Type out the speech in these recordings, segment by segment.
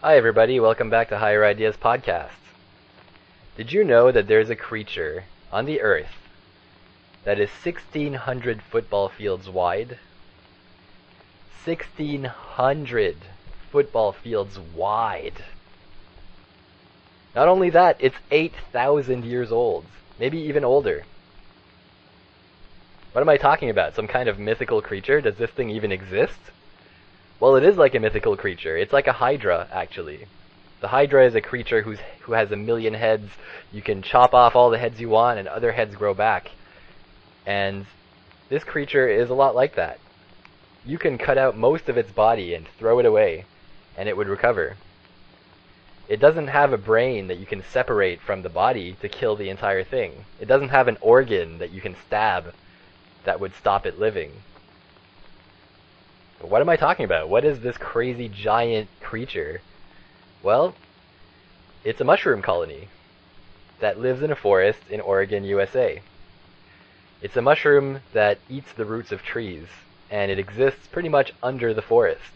Hi everybody, welcome back to Higher Ideas Podcast. Did you know that there's a creature on the Earth that is 1,600 football fields wide? 1,600 football fields wide. Not only that, it's 8,000 years old, maybe even older. What am I talking about? Some kind of mythical creature? Does this thing even exist? Well, it is like a mythical creature. It's like a hydra, actually. The hydra is a creature who has 1,000,000 heads. You can chop off all the heads you want, and other heads grow back. And this creature is a lot like that. You can cut out most of its body and throw it away, and it would recover. It doesn't have a brain that you can separate from the body to kill the entire thing. It doesn't have an organ that you can stab that would stop it living. But what am I talking about? What is this crazy giant creature? Well, it's a mushroom colony that lives in a forest in Oregon, USA. It's a mushroom that eats the roots of trees, and it exists pretty much under the forest.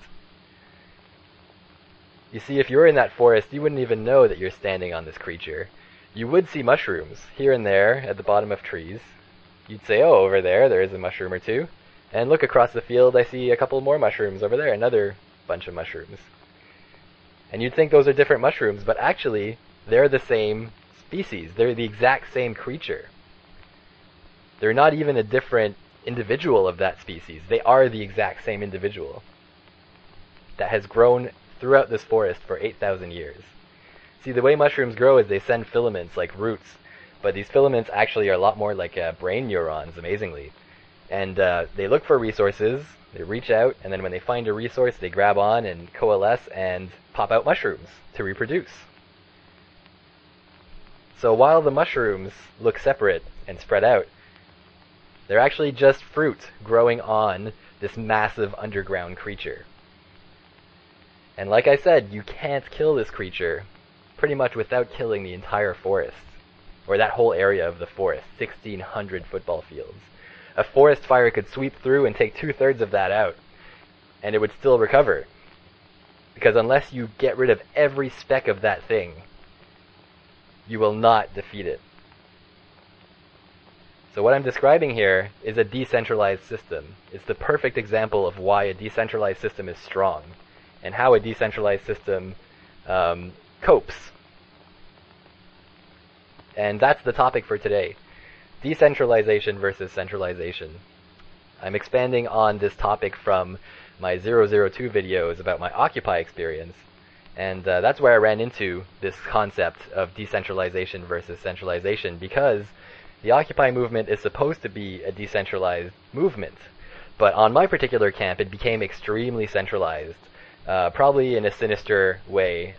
You see, if you were in that forest, you wouldn't even know that you're standing on this creature. You would see mushrooms here and there at the bottom of trees. You'd say, oh, over there is a mushroom or two. And look across the field, I see a couple more mushrooms over there, another bunch of mushrooms. And you'd think those are different mushrooms, but actually, they're the same species. They're the exact same creature. They're not even a different individual of that species. They are the exact same individual that has grown throughout this forest for 8,000 years. See, the way mushrooms grow is they send filaments like roots, but these filaments actually are a lot more like brain neurons, amazingly. And they look for resources, they reach out, and then when they find a resource, they grab on and coalesce and pop out mushrooms to reproduce. So while the mushrooms look separate and spread out, they're actually just fruit growing on this massive underground creature. And like I said, you can't kill this creature pretty much without killing the entire forest, or that whole area of the forest, 1,600 football fields. A forest fire could sweep through and take 2/3 of that out, and it would still recover. Because unless you get rid of every speck of that thing, you will not defeat it. So what I'm describing here is a decentralized system. It's the perfect example of why a decentralized system is strong, and how a decentralized system copes. And that's the topic for today. Decentralization versus centralization. I'm expanding on this topic from my 002 videos about my Occupy experience, and that's where I ran into this concept of decentralization versus centralization, because the Occupy movement is supposed to be a decentralized movement, but on my particular camp it became extremely centralized, probably in a sinister way.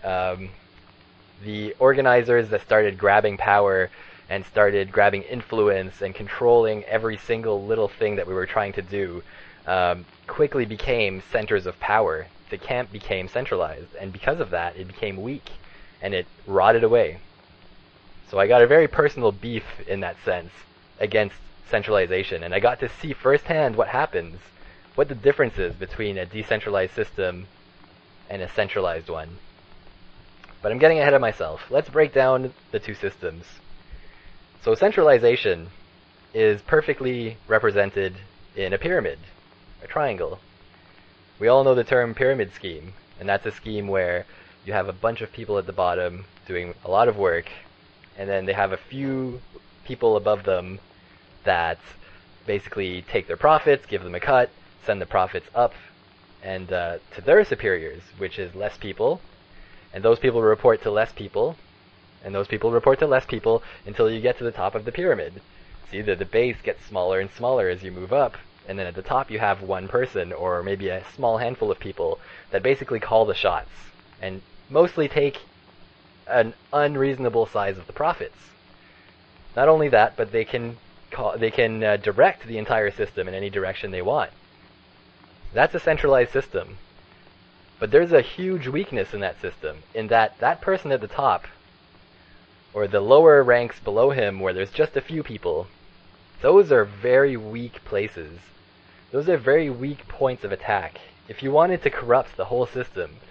The organizers that started grabbing power and started grabbing influence and controlling every single little thing that we were trying to do, quickly became centers of power. The camp became centralized, and because of that, it became weak, and it rotted away. So I got a very personal beef in that sense against centralization, and I got to see firsthand what happens, what the difference is between a decentralized system and a centralized one. But I'm getting ahead of myself. Let's break down the two systems. So centralization is perfectly represented in a pyramid, a triangle. We all know the term pyramid scheme, and that's a scheme where you have a bunch of people at the bottom doing a lot of work, and then they have a few people above them that basically take their profits, give them a cut, send the profits up, and to their superiors, which is less people, and those people report to less people, and those people report to less people until you get to the top of the pyramid. See, the base gets smaller and smaller as you move up, and then at the top you have one person, or maybe a small handful of people, that basically call the shots, and mostly take an unreasonable size of the profits. Not only that, but they can direct the entire system in any direction they want. That's a centralized system. But there's a huge weakness in that system, in that that person at the top, or the lower ranks below him where there's just a few people, those are very weak places. Those are very weak points of attack. If you wanted to corrupt the whole system,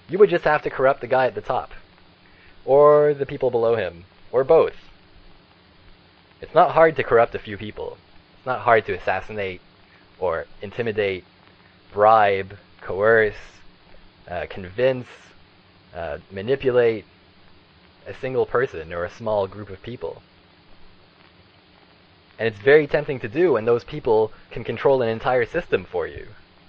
You would just have to corrupt the guy at the top, or the people below him, or both. It's not hard to corrupt a few people. It's not hard to assassinate, or intimidate, bribe, coerce, convince, manipulate a single person or a small group of people. And it's very tempting to do when those people can control an entire system for you.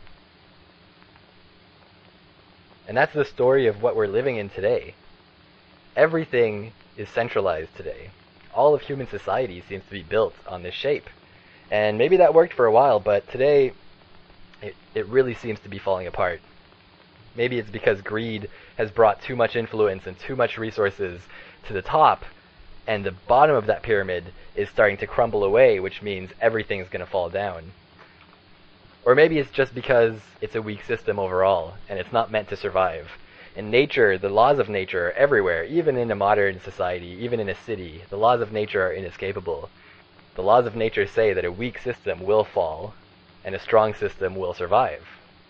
And that's the story of what we're living in today. Everything is centralized today. All of human society seems to be built on this shape. And maybe that worked for a while, but today it really seems to be falling apart. Maybe it's because greed has brought too much influence and too much resources to the top, and the bottom of that pyramid is starting to crumble away, which means everything's going to fall down. Or maybe it's just because it's a weak system overall, and it's not meant to survive. In nature, the laws of nature are everywhere, even in a modern society, even in a city. The laws of nature are inescapable. The laws of nature say that a weak system will fall, and a strong system will survive.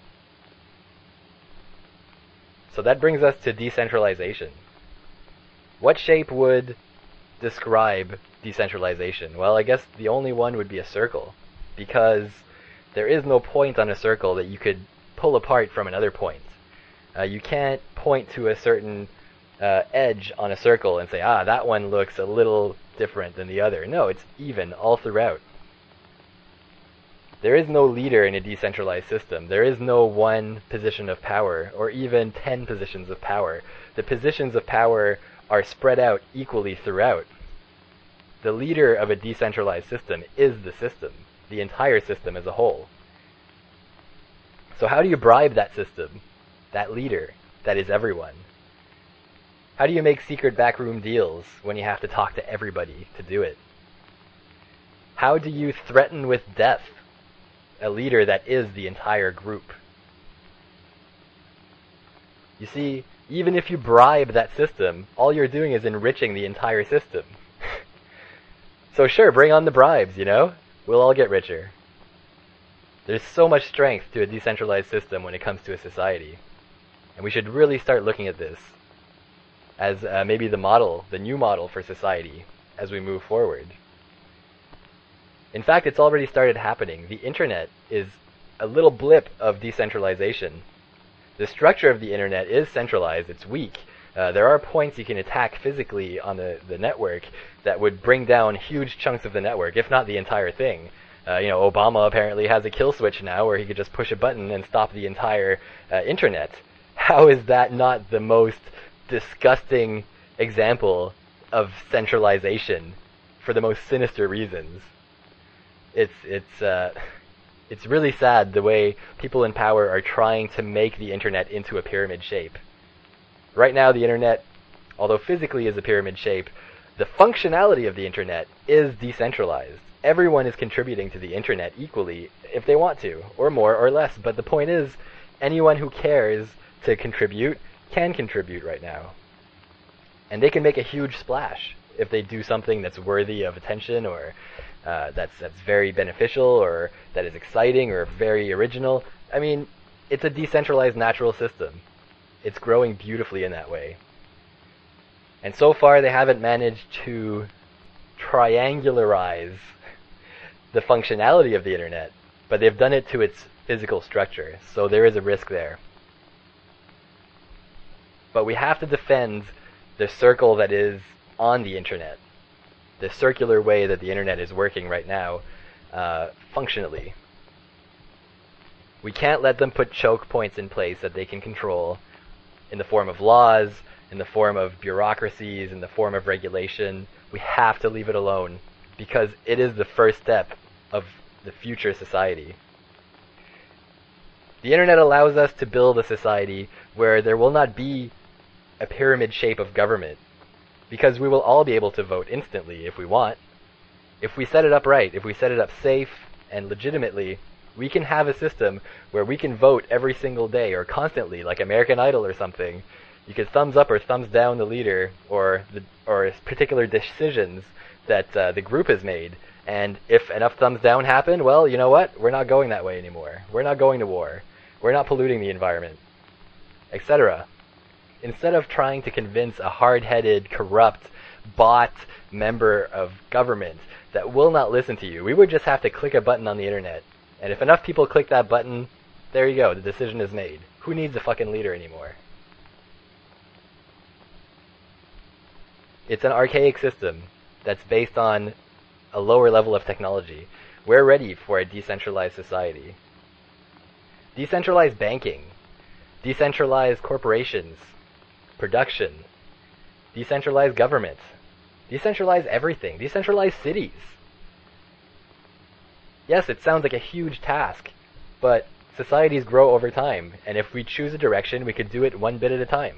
So that brings us to decentralization. What shape would describe decentralization? Well, I guess the only one would be a circle, because there is no point on a circle that you could pull apart from another point. You can't point to a certain edge on a circle and say, that one looks a little different than the other. No, it's even all throughout. There is no leader in a decentralized system. There is no one position of power, or even 10 positions of power. The positions of power are spread out equally throughout. The leader of a decentralized system is the system, the entire system as a whole. So how do you bribe that system, that leader, that is everyone? How do you make secret backroom deals when you have to talk to everybody to do it? How do you threaten with death a leader that is the entire group? You see, even if you bribe that system, all you're doing is enriching the entire system. So sure, bring on the bribes, We'll all get richer. There's so much strength to a decentralized system when it comes to a society. And we should really start looking at this as maybe the new model for society as we move forward. In fact, it's already started happening. The internet is a little blip of decentralization. The structure of the internet is centralized. It's weak. There are points you can attack physically on the network that would bring down huge chunks of the network, if not the entire thing. Obama apparently has a kill switch now where he could just push a button and stop the entire internet. How is that not the most disgusting example of centralization for the most sinister reasons? It's really sad the way people in power are trying to make the internet into a pyramid shape. Right now, the internet, although physically is a pyramid shape, the functionality of the internet is decentralized. Everyone is contributing to the internet equally if they want to, or more or less. But the point is, anyone who cares to contribute can contribute right now. And they can make a huge splash if they do something that's worthy of attention, or that's very beneficial, or that is exciting, or very original. I mean, it's a decentralized natural system. It's growing beautifully in that way. And so far, they haven't managed to triangularize the functionality of the internet, but they've done it to its physical structure, so there is a risk there. But we have to defend the circle that is on the internet, the circular way that the internet is working right now, functionally. We can't let them put choke points in place that they can control in the form of laws, in the form of bureaucracies, in the form of regulation. We have to leave it alone, because it is the first step of the future society. The internet allows us to build a society where there will not be a pyramid shape of government, because we will all be able to vote instantly if we want. If we set it up right, if we set it up safe and legitimately, we can have a system where we can vote every single day or constantly, like American Idol or something. You could thumbs up or thumbs down the leader or particular decisions that the group has made. And if enough thumbs down happen, well, you know what? We're not going that way anymore. We're not going to war. We're not polluting the environment, etc. instead of trying to convince a hard-headed, corrupt, bot member of government that will not listen to you, we would just have to click a button on the internet. And if enough people click that button, there you go, the decision is made. Who needs a fucking leader anymore? It's an archaic system that's based on a lower level of technology. We're ready for a decentralized society. Decentralized banking, decentralized corporations, production, decentralized government, decentralized everything, decentralized cities. Yes, it sounds like a huge task, but societies grow over time, and if we choose a direction, we could do it one bit at a time.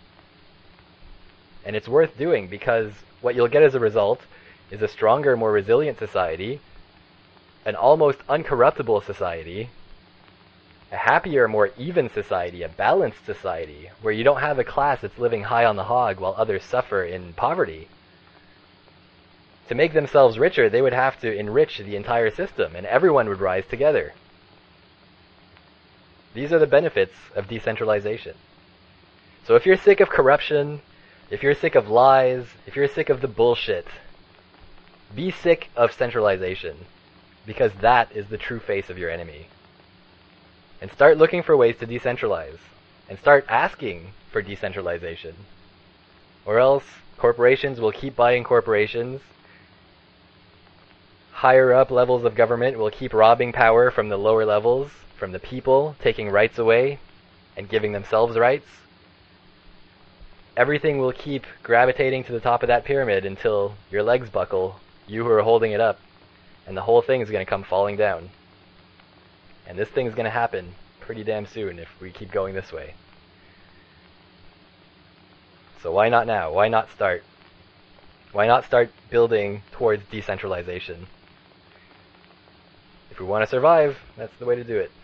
And it's worth doing because what you'll get as a result is a stronger, more resilient society, an almost uncorruptible society, a happier, more even society, a balanced society, where you don't have a class that's living high on the hog while others suffer in poverty. To make themselves richer, they would have to enrich the entire system, and everyone would rise together. These are the benefits of decentralization. So if you're sick of corruption, if you're sick of lies, if you're sick of the bullshit, be sick of centralization, because that is the true face of your enemy. And start looking for ways to decentralize, and start asking for decentralization. Or else, corporations will keep buying corporations, higher up levels of government will keep robbing power from the lower levels, from the people, taking rights away, and giving themselves rights. Everything will keep gravitating to the top of that pyramid until your legs buckle, you who are holding it up, and the whole thing is going to come falling down. And this thing is going to happen pretty damn soon if we keep going this way. So why not now? Why not start? Why not start building towards decentralization? If we want to survive, that's the way to do it.